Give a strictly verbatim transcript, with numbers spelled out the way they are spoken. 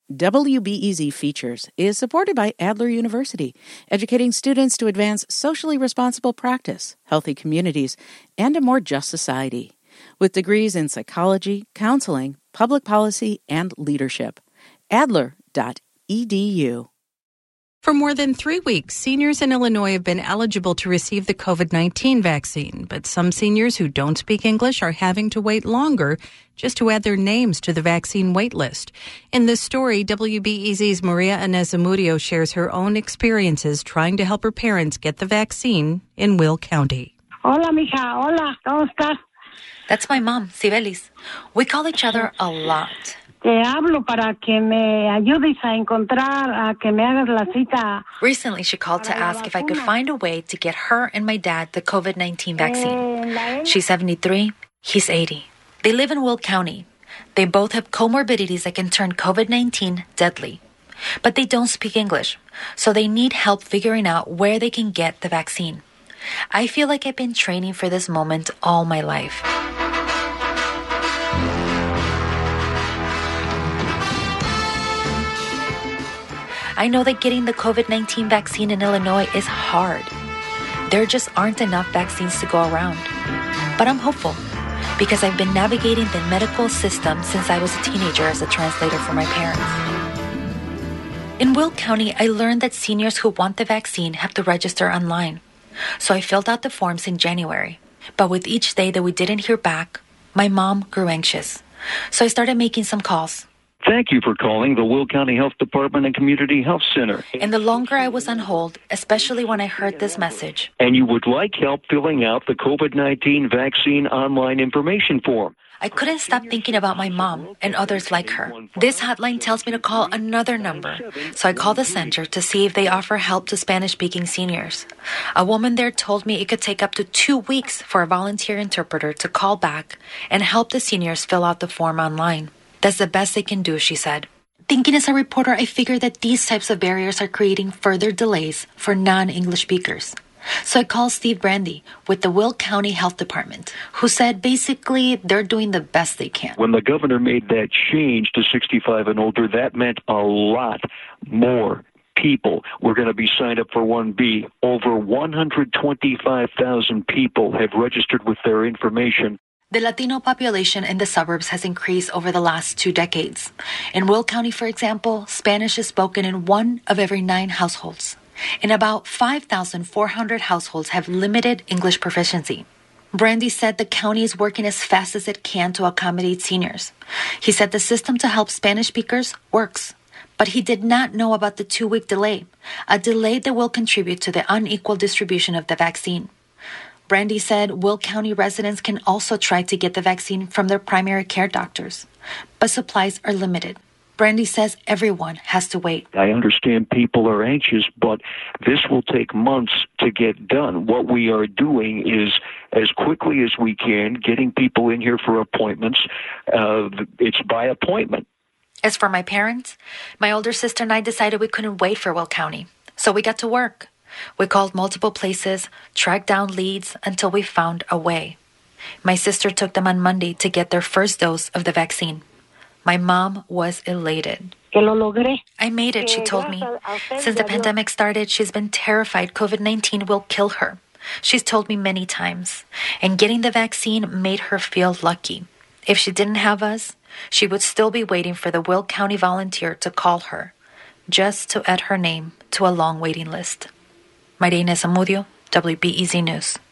W B E Z Features is supported by Adler University, educating students to advance socially responsible practice, healthy communities, and a more just society. With degrees in psychology, counseling, public policy, and leadership. Adler dot E D U. For more than three weeks, seniors in Illinois have been eligible to receive the covid nineteen vaccine, but some seniors who don't speak English are having to wait longer just to add their names to the vaccine wait list. In this story, W B E Z's Maria Inez Zamudio shares her own experiences trying to help her parents get the vaccine in Will County. Hola, mija. Hola. ¿Cómo estás? That's my mom, Cibelis. We call each other a lot. Te hablo para que me ayudes a encontrar, a que me hagas la cita. Recently, she called to ask if I could find a way to get her and my dad the covid nineteen vaccine. She's seventy-three, he's eighty. They live in Will County. They both have comorbidities that can turn covid nineteen deadly. But they don't speak English, so they need help figuring out where they can get the vaccine. I feel like I've been training for this moment all my life. I know that getting the covid nineteen vaccine in Illinois is hard. There just aren't enough vaccines to go around. But I'm hopeful because I've been navigating the medical system since I was a teenager as a translator for my parents. In Will County, I learned that seniors who want the vaccine have to register online. So I filled out the forms in January. But with each day that we didn't hear back, my mom grew anxious. So I started making some calls. Thank you for calling the Will County Health Department and Community Health Center. And the longer I was on hold, especially when I heard this message. And you would like help filling out the covid nineteen vaccine online information form. I couldn't stop thinking about my mom and others like her. This hotline tells me to call another number. So I called the center to see if they offer help to Spanish-speaking seniors. A woman there told me it could take up to two weeks for a volunteer interpreter to call back and help the seniors fill out the form online. That's the best they can do, she said. Thinking as a reporter, I figured that these types of barriers are creating further delays for non-English speakers. So I called Steve Brandy with the Will County Health Department, who said basically they're doing the best they can. When the governor made that change to sixty-five and older, that meant a lot more people were going to be signed up for one B. Over one hundred twenty-five thousand people have registered with their information. The Latino population in the suburbs has increased over the last two decades. In Will County, for example, Spanish is spoken in one of every nine households. And about five thousand four hundred households have limited English proficiency. Brandy said the county is working as fast as it can to accommodate seniors. He said the system to help Spanish speakers works, but he did not know about the two-week delay, a delay that will contribute to the unequal distribution of the vaccine. Brandy said Will County residents can also try to get the vaccine from their primary care doctors, but supplies are limited. Brandy says everyone has to wait. I understand people are anxious, but this will take months to get done. What we are doing is, as quickly as we can, getting people in here for appointments. Uh, it's by appointment. As for my parents, my older sister and I decided we couldn't wait for Will County, so we got to work. We called multiple places, tracked down leads until we found a way. My sister took them on Monday to get their first dose of the vaccine. My mom was elated. I made it, she told me. Since the pandemic started, she's been terrified covid nineteen will kill her. She's told me many times. And getting the vaccine made her feel lucky. If she didn't have us, she would still be waiting for the Will County volunteer to call her, just to add her name to a long waiting list. Maria Inez Zamudio, W B E Z News.